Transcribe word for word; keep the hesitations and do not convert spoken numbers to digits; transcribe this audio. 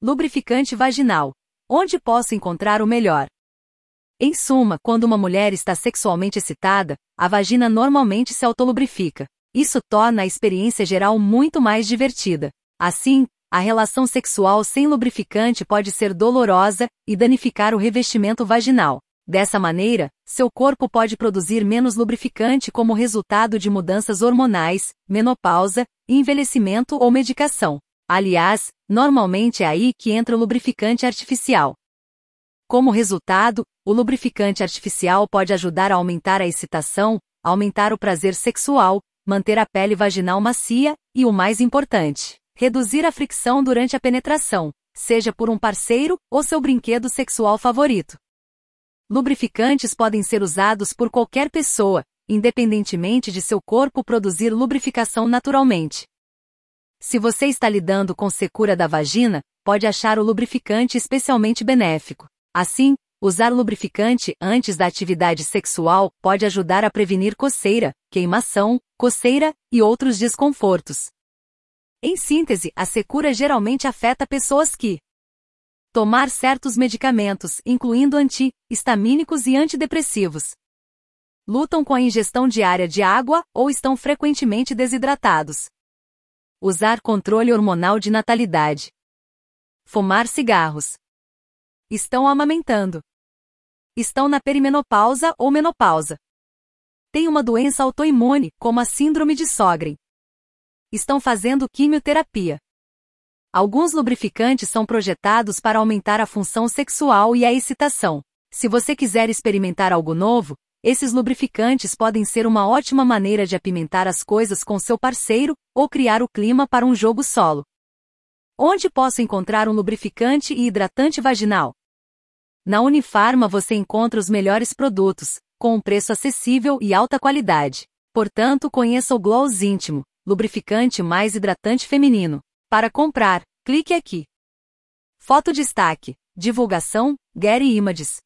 Lubrificante vaginal. Onde posso encontrar o melhor? Em suma, quando uma mulher está sexualmente excitada, a vagina normalmente se autolubrifica. Isso torna a experiência geral muito mais divertida. Assim, a relação sexual sem lubrificante pode ser dolorosa e danificar o revestimento vaginal. Dessa maneira, seu corpo pode produzir menos lubrificante como resultado de mudanças hormonais, menopausa, envelhecimento ou medicação. Aliás, normalmente é aí que entra o lubrificante artificial. Como resultado, o lubrificante artificial pode ajudar a aumentar a excitação, aumentar o prazer sexual, manter a pele vaginal macia e, o mais importante, reduzir a fricção durante a penetração, seja por um parceiro ou seu brinquedo sexual favorito. Lubrificantes podem ser usados por qualquer pessoa, independentemente de seu corpo produzir lubrificação naturalmente. Se você está lidando com secura da vagina, pode achar o lubrificante especialmente benéfico. Assim, usar lubrificante antes da atividade sexual pode ajudar a prevenir coceira, queimação, coceira e outros desconfortos. Em síntese, a secura geralmente afeta pessoas que tomar certos medicamentos, incluindo anti-histamínicos e antidepressivos, lutam com a ingestão diária de água ou estão frequentemente desidratados. Usar controle hormonal de natalidade. Fumar cigarros. Estão amamentando. Estão na perimenopausa ou menopausa. Têm uma doença autoimune, como a síndrome de Sjögren. Estão fazendo quimioterapia. Alguns lubrificantes são projetados para aumentar a função sexual e a excitação. Se você quiser experimentar algo novo, esses lubrificantes podem ser uma ótima maneira de apimentar as coisas com seu parceiro ou criar o clima para um jogo solo. Onde posso encontrar um lubrificante e hidratante vaginal? Na Unifarma você encontra os melhores produtos, com um preço acessível e alta qualidade. Portanto, conheça o Glows Íntimo, lubrificante mais hidratante feminino. Para comprar, clique aqui. Foto destaque. Divulgação, Getty Images.